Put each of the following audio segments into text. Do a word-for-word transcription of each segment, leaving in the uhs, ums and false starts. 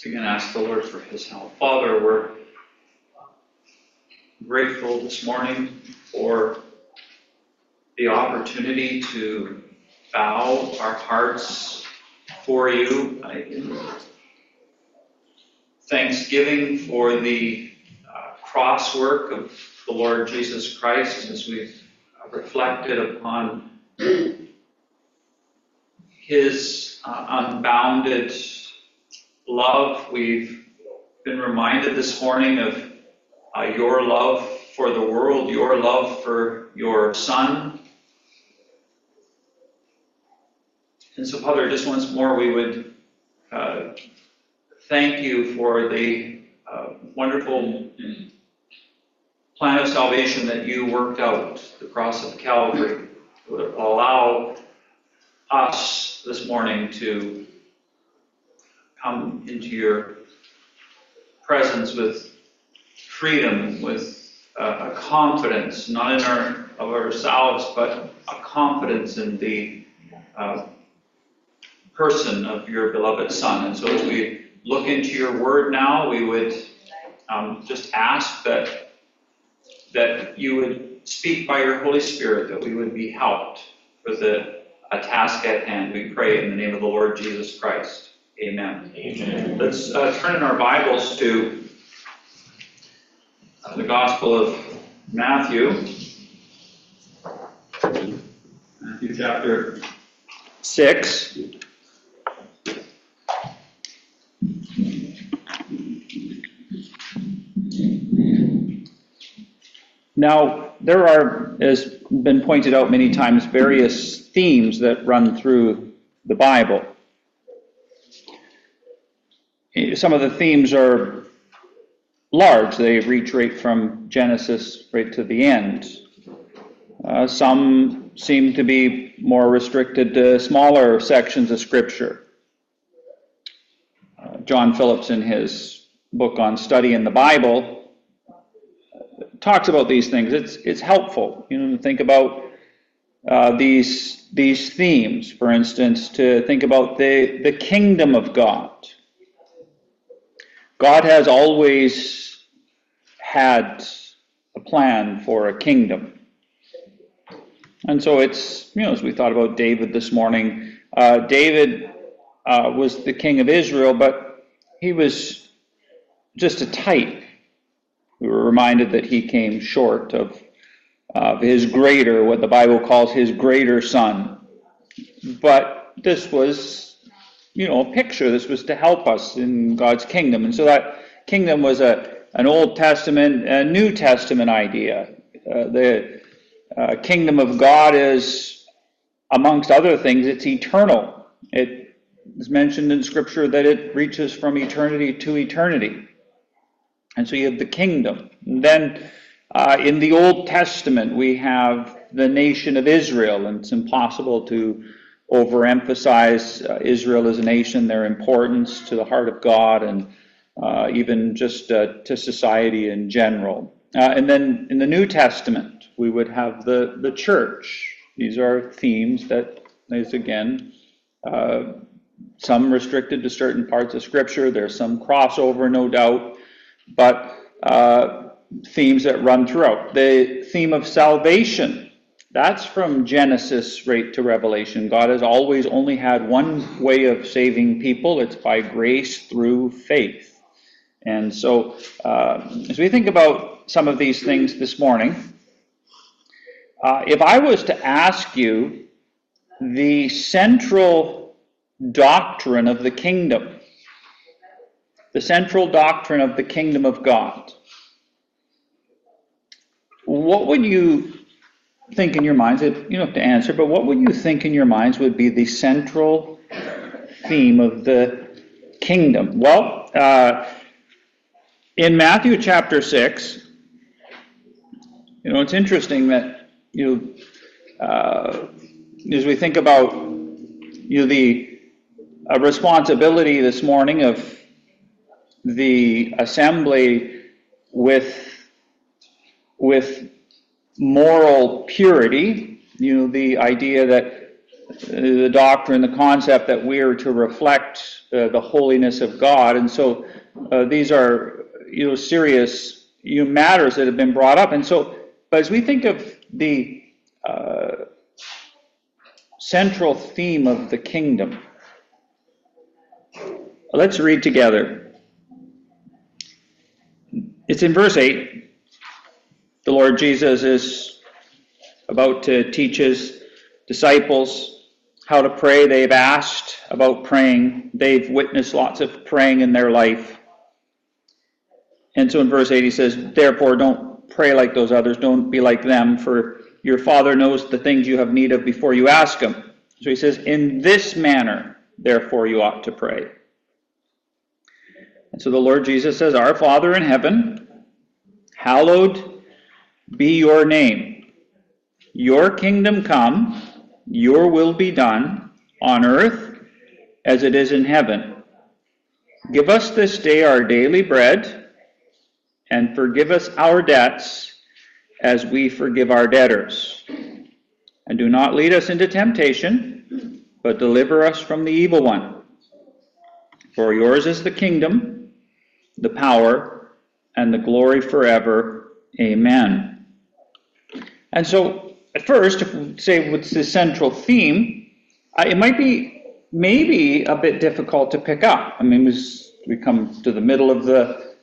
Again, ask the Lord for his help. Father, we're grateful this morning for the opportunity to bow our hearts for you in thanksgiving for the uh, cross work of the Lord Jesus Christ as we've reflected upon his uh, unbounded love. We've been reminded this morning of uh, your love for the world, your love for your Son. And so, Father, just once more we would uh, thank you for the uh, wonderful plan of salvation that you worked out, the cross of Calvary, would allow us this morning to come into your presence with freedom, with uh, a confidence, not in our of ourselves, but a confidence in the uh, person of your beloved Son. And so as we look into your word now, we would um, just ask that that you would speak by your Holy Spirit, that we would be helped for the a task at hand. We pray in the name of the Lord Jesus Christ. Amen. Amen. Let's uh, turn in our Bibles to uh, the Gospel of Matthew. Matthew chapter six. Now, there are, as been pointed out many times, various themes that run through the Bible. Some of the themes are large. They reach right from Genesis right to the end. Uh, some seem to be more restricted to smaller sections of Scripture. Uh, John Phillips, in his book on study in the Bible, talks about these things. It's it's helpful, you know, to think about uh, these these themes. For instance, to think about the the kingdom of God. God has always had a plan for a kingdom. And so it's, you know, as we thought about David this morning, uh, David uh, was the king of Israel, but he was just a type. We were reminded that he came short of, of his greater, what the Bible calls his greater son. But this was, you know, a picture. This was to help us in God's kingdom. And so that kingdom was a an Old Testament, a New Testament idea. Uh, the uh, kingdom of God is, amongst other things, it's eternal. It is mentioned in Scripture that it reaches from eternity to eternity. And so you have the kingdom. And then uh, in the Old Testament, we have the nation of Israel, and it's impossible to overemphasize uh, Israel as a nation, their importance to the heart of God, and uh, even just uh, to society in general. Uh, and then in the New Testament, we would have the, the church. These are themes that is, again, uh, some restricted to certain parts of Scripture. There's some crossover, no doubt, but uh, themes that run throughout. The theme of salvation, that's from Genesis right to Revelation. God has always only had one way of saving people. It's by grace through faith. And so uh, as we think about some of these things this morning, uh, if I was to ask you the central doctrine of the kingdom, the central doctrine of the kingdom of God, what would you think in your minds? You don't have to answer, but what would you think in your minds would be the central theme of the kingdom? Well, uh, in Matthew chapter six, you know, it's interesting that, you know, uh, as we think about, you know, the uh, responsibility this morning of the assembly with with moral purity, you know, the idea that the doctrine, the concept that we are to reflect uh, the holiness of God. And so uh, these are, you know, serious you know, matters that have been brought up. And so, but as we think of the uh, central theme of the kingdom, let's read together. It's in verse eight. The Lord Jesus is about to teach his disciples how to pray. They've asked about praying. They've witnessed lots of praying in their life. And so in verse eight he says, therefore don't pray like those others. Don't be like them, for your Father knows the things you have need of before you ask him. So he says, in this manner, therefore you ought to pray. And so the Lord Jesus says, our Father in heaven, hallowed be your name. Your kingdom come, your will be done on earth as it is in heaven. Give us this day our daily bread, and forgive us our debts as we forgive our debtors. And do not lead us into temptation, but deliver us from the evil one. For yours is the kingdom, the power, and the glory forever. Amen. And so, at first, if we say what's the central theme, uh, it might be maybe a bit difficult to pick up. I mean, as we come to the middle of the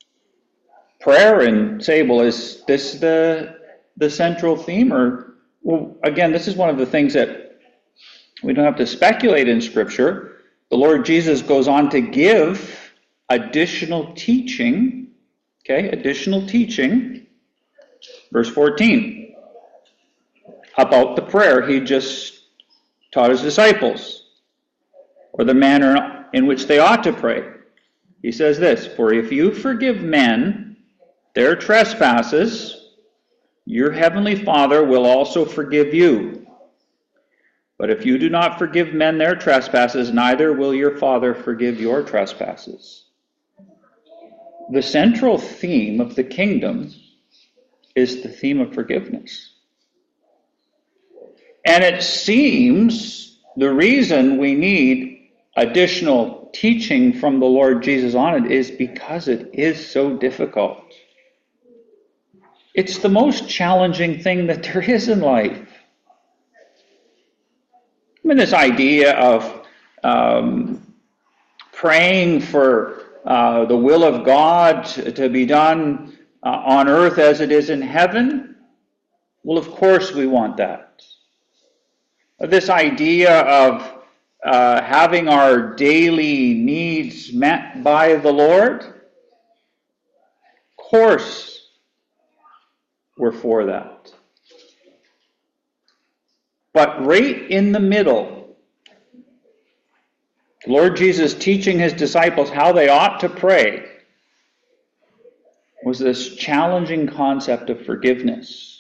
prayer and say, well, is this the the central theme? Or, well, again, this is one of the things that we don't have to speculate in Scripture. The Lord Jesus goes on to give additional teaching, okay, additional teaching, verse fourteen, about the prayer he just taught his disciples, or the manner in which they ought to pray. He says this, for if you forgive men their trespasses, your heavenly Father will also forgive you. But if you do not forgive men their trespasses, neither will your Father forgive your trespasses. The central theme of the kingdom is the theme of forgiveness. And it seems the reason we need additional teaching from the Lord Jesus on it is because it is so difficult. It's the most challenging thing that there is in life. I mean, this idea of um, praying for uh, the will of God to be done uh, on earth as it is in heaven, well, of course we want that. This idea of uh, having our daily needs met by the Lord, of course we're for that. But right in the middle, the Lord Jesus teaching his disciples how they ought to pray was this challenging concept of forgiveness.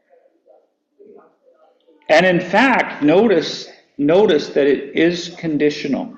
And in fact, notice, notice that it is conditional.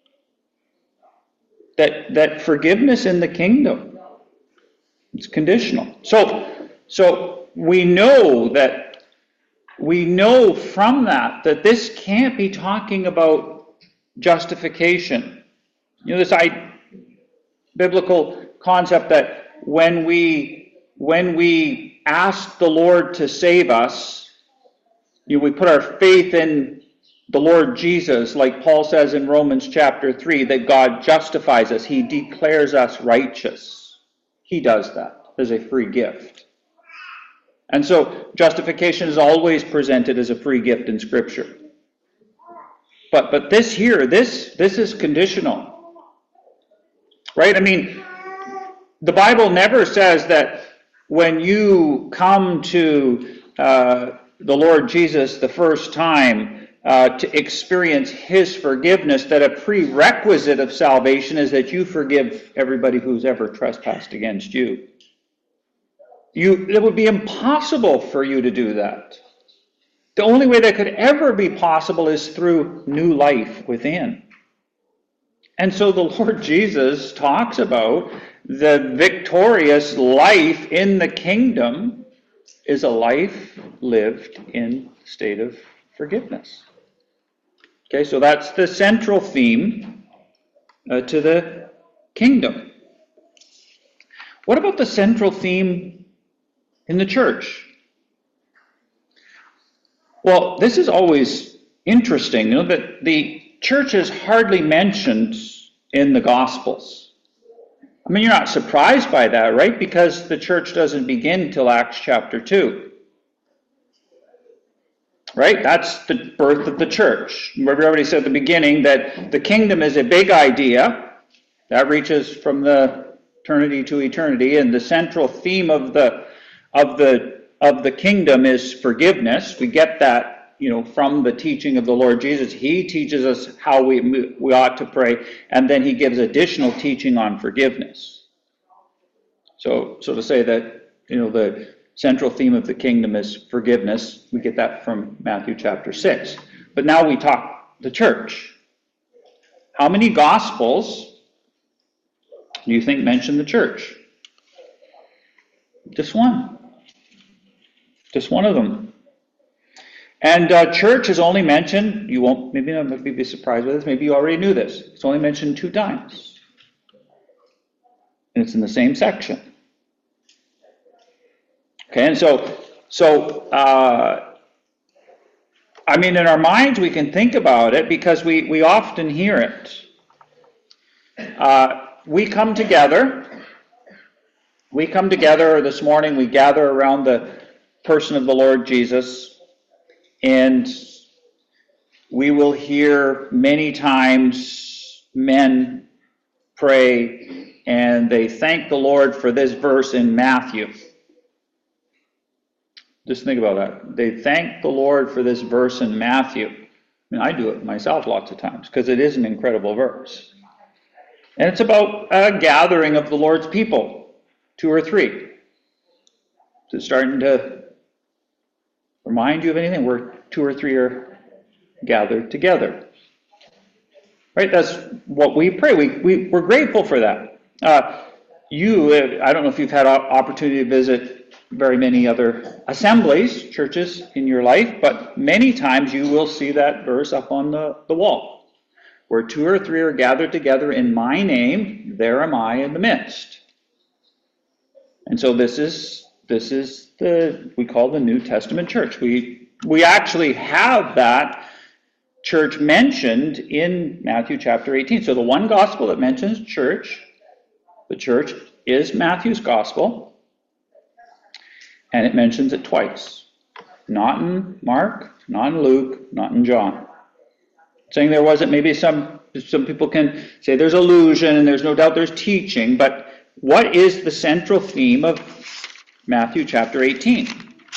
That, that forgiveness in the kingdom, it's conditional. So, so we know that, we know from that that this can't be talking about justification. You know, this I, biblical concept that when we, when we ask the Lord to save us, you know, we put our faith in the Lord Jesus, like Paul says in Romans chapter three, that God justifies us. He declares us righteous. He does that as a free gift. And so justification is always presented as a free gift in Scripture. But but this here, this this is conditional. Right? I mean, the Bible never says that when you come to uh, the Lord Jesus the first time uh, to experience his forgiveness, that a prerequisite of salvation is that you forgive everybody who's ever trespassed against you. You, it would be impossible for you to do that. The only way that could ever be possible is through new life within. And so the Lord Jesus talks about the victorious life in the kingdom is a life lived in a state of forgiveness. Okay, so that's the central theme uh, to the kingdom. What about the central theme in the church? Well, this is always interesting, you know, that the church is hardly mentioned in the Gospels. I mean, you're not surprised by that, right? Because the church doesn't begin till Acts chapter two. Right? That's the birth of the church. We already said at the beginning that the kingdom is a big idea that reaches from the eternity to eternity, and the central theme of the of the of the kingdom is forgiveness. We get that, you know, from the teaching of the Lord Jesus. He teaches us how we we ought to pray, and then he gives additional teaching on forgiveness. So, so to say that, you know, the central theme of the kingdom is forgiveness. We get that from Matthew chapter six. But now we talk the church. How many Gospels do you think mention the church? Just one. Just one of them. And uh, church is only mentioned, you won't, maybe not maybe be surprised with this, maybe you already knew this. It's only mentioned two times. And it's in the same section. Okay, and so, so uh, I mean, in our minds we can think about it because we, we often hear it. Uh, we come together, we come together this morning, we gather around the person of the Lord Jesus, and we will hear many times men pray, and they thank the Lord for this verse in Matthew. Just think about that. They thank the Lord for this verse in Matthew. I mean, I do it myself lots of times because it is an incredible verse. And it's about a gathering of the Lord's people, two or three. Is it starting to remind you of anything? Where two or three are gathered together. Right? That's what we pray. We, we, we're grateful for that. Uh, you, I don't know if you've had opportunity to visit very many other assemblies, churches in your life, but many times you will see that verse up on the, the wall. Where two or three are gathered together in my name, there am I in the midst. And so this is this is the we call the New Testament church. We we actually have that church mentioned in Matthew chapter eighteen. So the one gospel that mentions church, the church is Matthew's gospel. And it mentions it twice. Not in Mark, not in Luke, not in John. Saying there wasn't, maybe some some people can say there's allusion and there's no doubt there's teaching, but what is the central theme of Matthew chapter eighteen?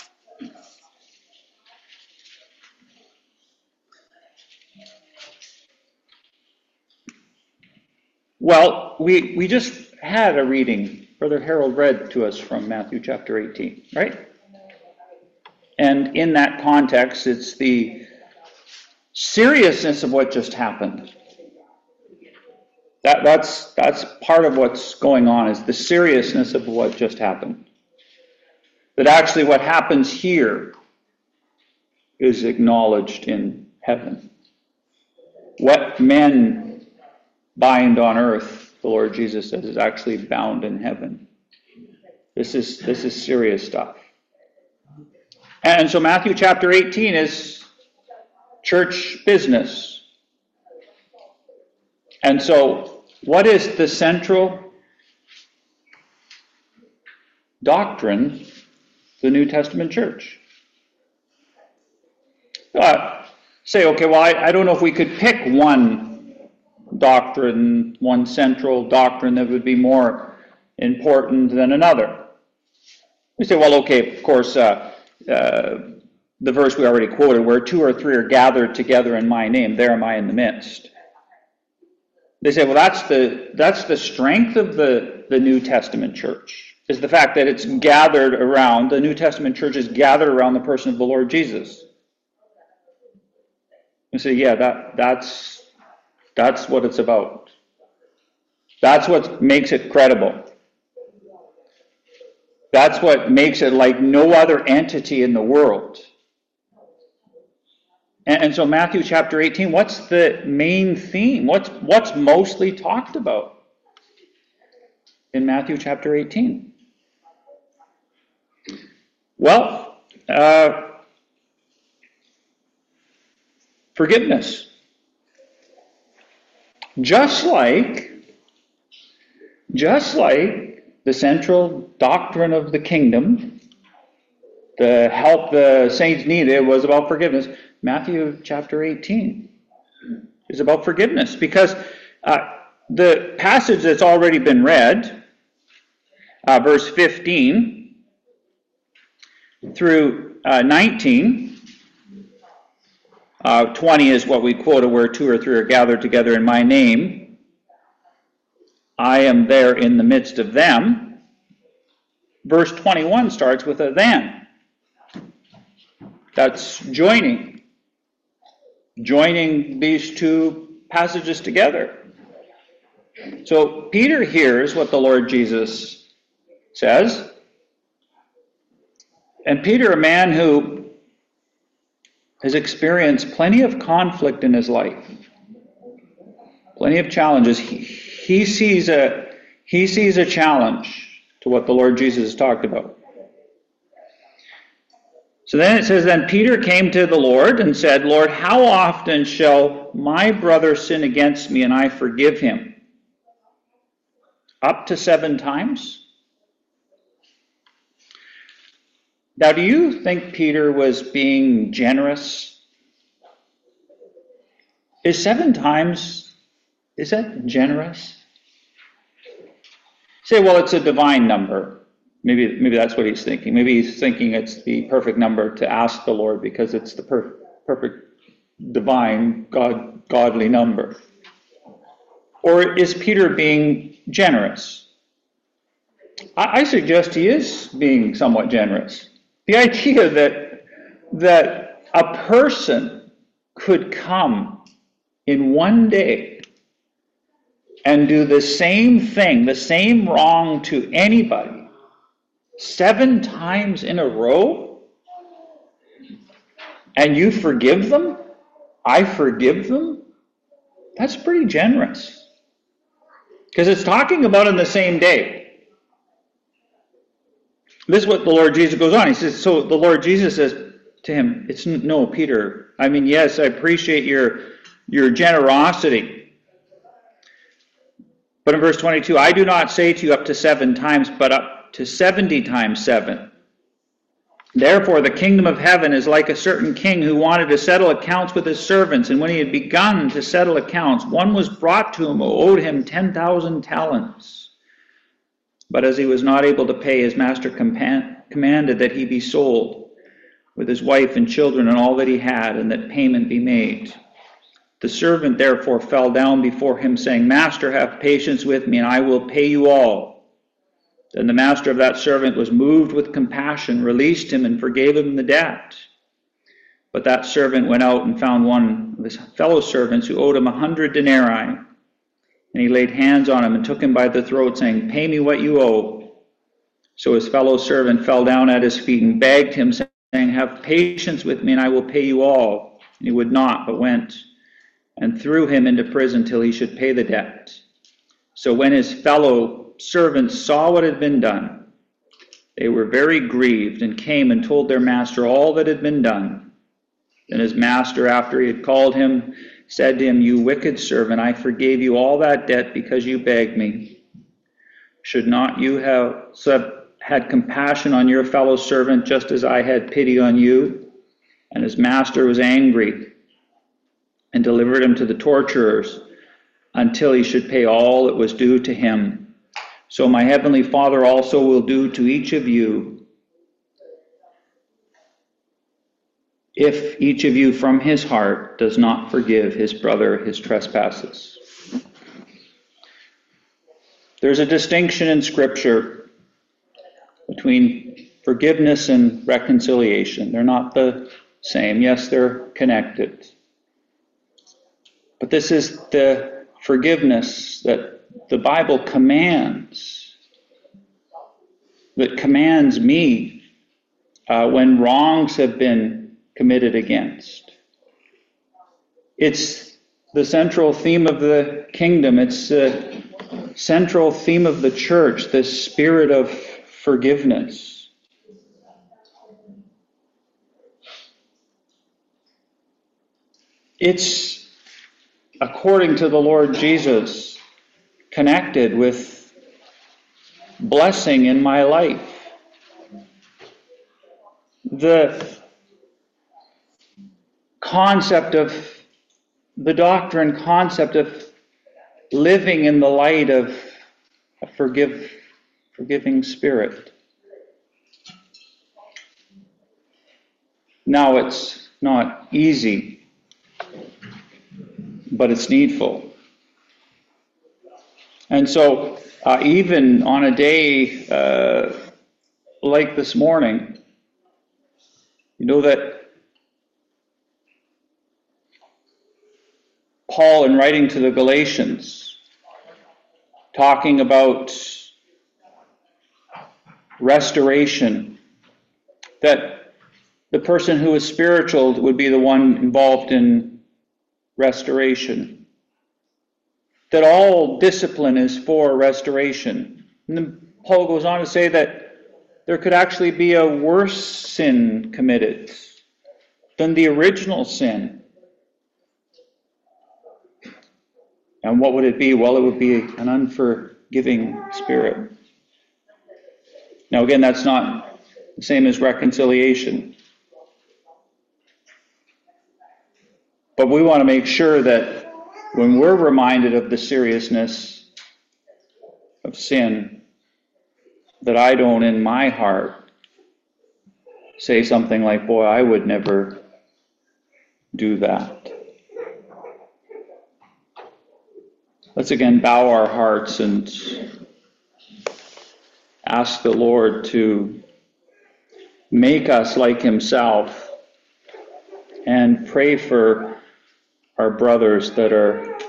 Well, we, we just had a reading. Brother Harold read to us from Matthew chapter eighteen, right? And in that context, it's the seriousness of what just happened. That, that's, that's part of what's going on, is the seriousness of what just happened. That actually what happens here is acknowledged in heaven. What men bind on earth, the Lord Jesus says, is actually bound in heaven. This is this is serious stuff. And so Matthew chapter eighteen is church business. And so what is the central doctrine of the New Testament church? Uh, say, okay, well, I, I don't know if we could pick one doctrine, one central doctrine that would be more important than another. We say, well, okay, of course, uh, uh, the verse we already quoted, where two or three are gathered together in my name, there am I in the midst. They say, well, that's the that's the strength of the, the New Testament church, is the fact that it's gathered around, the New Testament church is gathered around the person of the Lord Jesus. You say, yeah, that that's That's what it's about. That's what makes it credible. That's what makes it like no other entity in the world. And, and so Matthew chapter eighteen, what's the main theme? What's, what's mostly talked about in Matthew chapter eighteen? Well, uh, forgiveness. Just like, just like the central doctrine of the kingdom, the help the saints needed was about forgiveness. Matthew chapter eighteen is about forgiveness because uh, the passage that's already been read, uh, verse fifteen through uh, nineteen, uh, twenty is what we quoted, where two or three are gathered together in my name, I am there in the midst of them. Verse twenty-one starts with a then. That's joining. Joining these two passages together. So Peter hears what the Lord Jesus says. And Peter, a man who has experienced plenty of conflict in his life, plenty of challenges, he, he sees a he sees a challenge to what the Lord Jesus has talked about. So then it says, then Peter came to the Lord and said, Lord, how often shall my brother sin against me and I forgive him? Up to seven times? Now, do you think Peter was being generous? Is seven times, is that generous? Say, well, it's a divine number. Maybe maybe that's what he's thinking. Maybe he's thinking it's the perfect number to ask the Lord because it's the per- perfect, divine, God, godly number. Or is Peter being generous? I, I suggest he is being somewhat generous. The idea that that a person could come in one day and do the same thing, the same wrong to anybody, seven times in a row, and you forgive them? I forgive them? That's pretty generous. Because it's talking about in the same day. This is what the Lord Jesus goes on. He says, so the Lord Jesus says to him, it's no, Peter. I mean, yes, I appreciate your, your generosity. But in verse twenty-two, I do not say to you up to seven times, but up to seventy times seven. Therefore, the kingdom of heaven is like a certain king who wanted to settle accounts with his servants. And when he had begun to settle accounts, one was brought to him who owed him ten thousand talents. But as he was not able to pay, his master commanded that he be sold with his wife and children and all that he had, and that payment be made. The servant therefore fell down before him, saying, Master, have patience with me, and I will pay you all. Then the master of that servant was moved with compassion, released him, and forgave him the debt. But that servant went out and found one of his fellow servants who owed him a hundred denarii. And he laid hands on him and took him by the throat, saying, Pay me what you owe. So his fellow servant fell down at his feet and begged him, saying, Have patience with me, and I will pay you all. And he would not, but went and threw him into prison till he should pay the debt. So when his fellow servants saw what had been done, they were very grieved and came and told their master all that had been done. Then his master, after he had called him, said to him, You wicked servant, I forgave you all that debt because you begged me. Should not you have had compassion on your fellow servant just as I had pity on you? And his master was angry and delivered him to the torturers until he should pay all that was due to him. So my heavenly Father also will do to each of you if each of you from his heart does not forgive his brother his trespasses. There's a distinction in Scripture between forgiveness and reconciliation. They're not the same. Yes, they're connected. But this is the forgiveness that the Bible commands, that commands me uh, when wrongs have been committed against. It's the central theme of the kingdom. It's the central theme of the church, the spirit of forgiveness. It's, according to the Lord Jesus, connected with blessing in my life. The concept of, the doctrine concept of living in the light of a forgive, forgiving spirit. Now, it's not easy, but it's needful. And so, uh, even on a day uh, like this morning, you know that Paul, in writing to the Galatians, talking about restoration, that the person who is spiritual would be the one involved in restoration, that all discipline is for restoration. And then Paul goes on to say that there could actually be a worse sin committed than the original sin. And what would it be? Well, it would be an unforgiving spirit. Now, again, that's not the same as reconciliation. But we want to make sure that when we're reminded of the seriousness of sin, that I don't in my heart say something like, boy, I would never do that. Let's again bow our hearts and ask the Lord to make us like himself, and pray for our brothers that are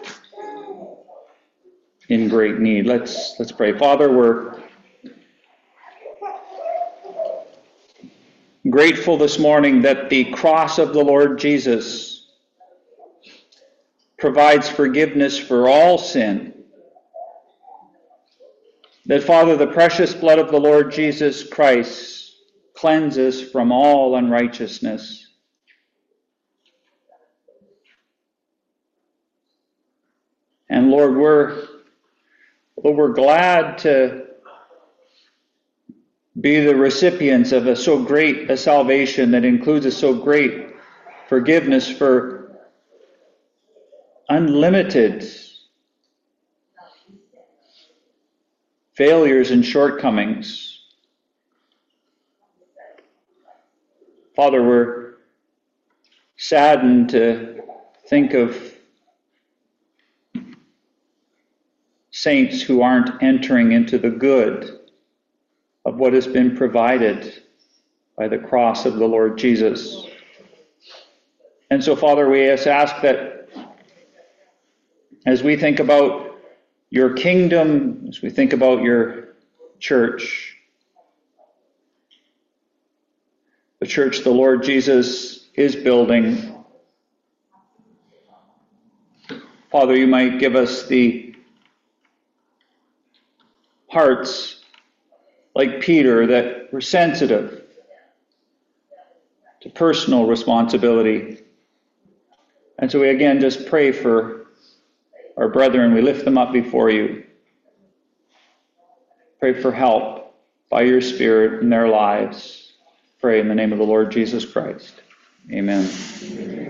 in great need. Let's let's pray. Father, we're grateful this morning that the cross of the Lord Jesus provides forgiveness for all sin. That, Father, the precious blood of the Lord Jesus Christ cleanses from all unrighteousness. And Lord, we're, well, we're glad to be the recipients of a so great a salvation that includes a so great forgiveness for unlimited failures and shortcomings. Father, we're saddened to think of saints who aren't entering into the good of what has been provided by the cross of the Lord Jesus. And so, Father, we just ask that as we think about your kingdom, as we think about your church, the church the Lord Jesus is building, Father, you might give us the hearts like Peter that were sensitive to personal responsibility. And so we again just pray for our brethren. We lift them up before you. Pray for help by your Spirit in their lives. Pray in the name of the Lord Jesus Christ. Amen.